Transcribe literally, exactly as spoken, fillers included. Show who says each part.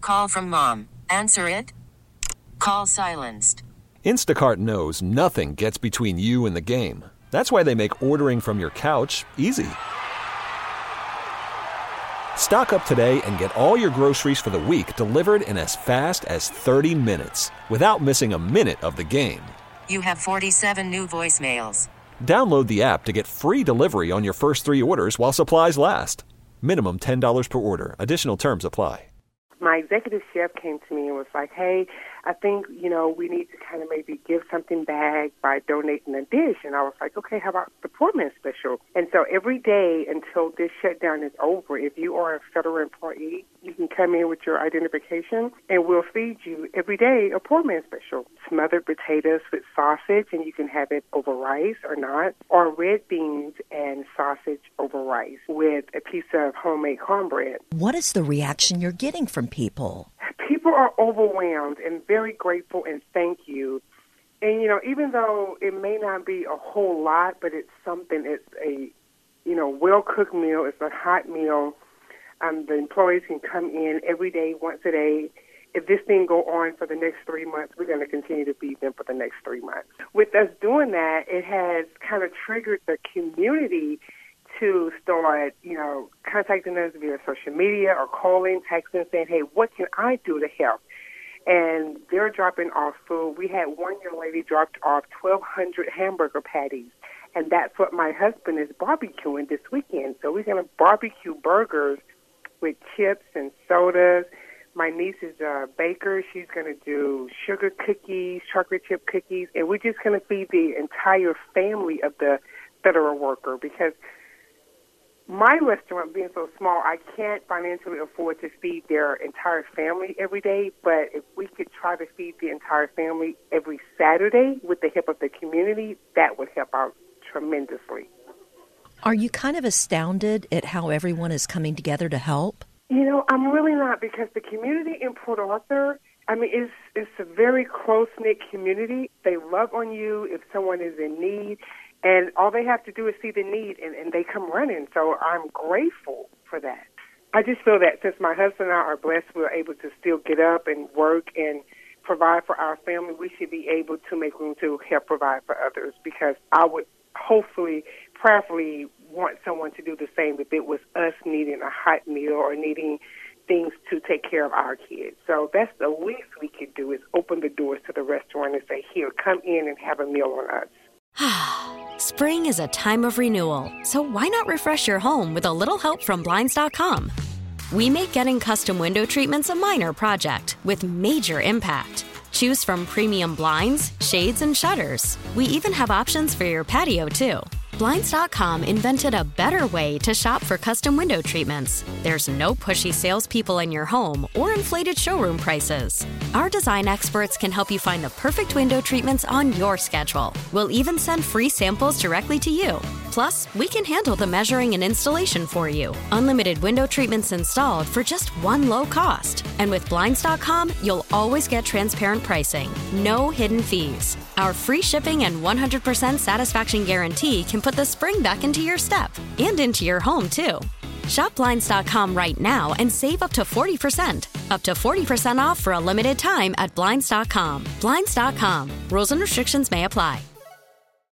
Speaker 1: call from mom. Answer it. Call silenced.
Speaker 2: Instacart knows nothing gets between you and the game. That's why they make ordering from your couch easy. Stock up today and get all your groceries for the week delivered in as fast as thirty minutes without missing a minute of the game.
Speaker 1: You have forty-seven new voicemails.
Speaker 2: Download the app to get free delivery on your first three orders while supplies last. Minimum ten dollars per order. Additional terms apply.
Speaker 3: My executive chef came to me and was like, hey, I think, you know, we need to kind of maybe give something back by donating a dish. And I was like, okay, how about the poor man special? And so every day until this shutdown is over, if you are a federal employee, you can come in with your identification and we'll feed you every day a poor man special. Smothered potatoes with sausage, and you can have it over rice or not, or red beans and sausage over rice with a piece of homemade cornbread.
Speaker 4: What is the reaction you're getting from people?
Speaker 3: People are overwhelmed and very grateful and thank you. And, you know, even though it may not be a whole lot, but it's something, it's a, you know, well-cooked meal. It's a hot meal. Um, the employees can come in every day, once a day. If this thing go on for the next three months, we're going to continue to feed them for the next three months. With us doing that, it has kind of triggered the community to start, you know, contacting us via social media or calling, texting, saying, hey, what can I do to help? And they're dropping off food. We had one young lady dropped off twelve hundred hamburger patties, and that's what my husband is barbecuing this weekend. So we're going to barbecue burgers with chips and sodas. My niece is a baker. She's going to do sugar cookies, chocolate chip cookies, and we're just going to feed the entire family of the federal worker because my restaurant being so small, I can't financially afford to feed their entire family every day, but if we could try to feed the entire family every Saturday with the help of the community, that would help out tremendously.
Speaker 4: Are you kind of astounded at how everyone is coming together to help?
Speaker 3: You know, I'm really not, because the community in Port Arthur, I mean, it's, it's a very close-knit community. They love on you if someone is in need. And all they have to do is see the need, and, and they come running. So I'm grateful for that. I just feel that since my husband and I are blessed, we're able to still get up and work and provide for our family, we should be able to make room to help provide for others, because I would hopefully, prayerfully want someone to do the same if it was us needing a hot meal or needing things to take care of our kids. So that's the least we could do, is open the doors to the restaurant and say, here, come in and have a meal on us.
Speaker 5: Spring is a time of renewal, so why not refresh your home with a little help from Blinds dot com? We make getting custom window treatments a minor project with major impact. Choose from premium blinds, shades, and shutters. We even have options for your patio, too. Blinds dot com invented a better way to shop for custom window treatments. There's no pushy salespeople in your home or inflated showroom prices. Our design experts can help you find the perfect window treatments on your schedule. We'll even send free samples directly to you. Plus, we can handle the measuring and installation for you. Unlimited window treatments installed for just one low cost. And with Blinds dot com, you'll always get transparent pricing. No hidden fees. Our free shipping and one hundred percent satisfaction guarantee can put the spring back into your step and into your home, too. Shop Blinds dot com right now and save up to forty percent. Up to forty percent off for a limited time at Blinds dot com. Blinds dot com. Rules and restrictions may apply.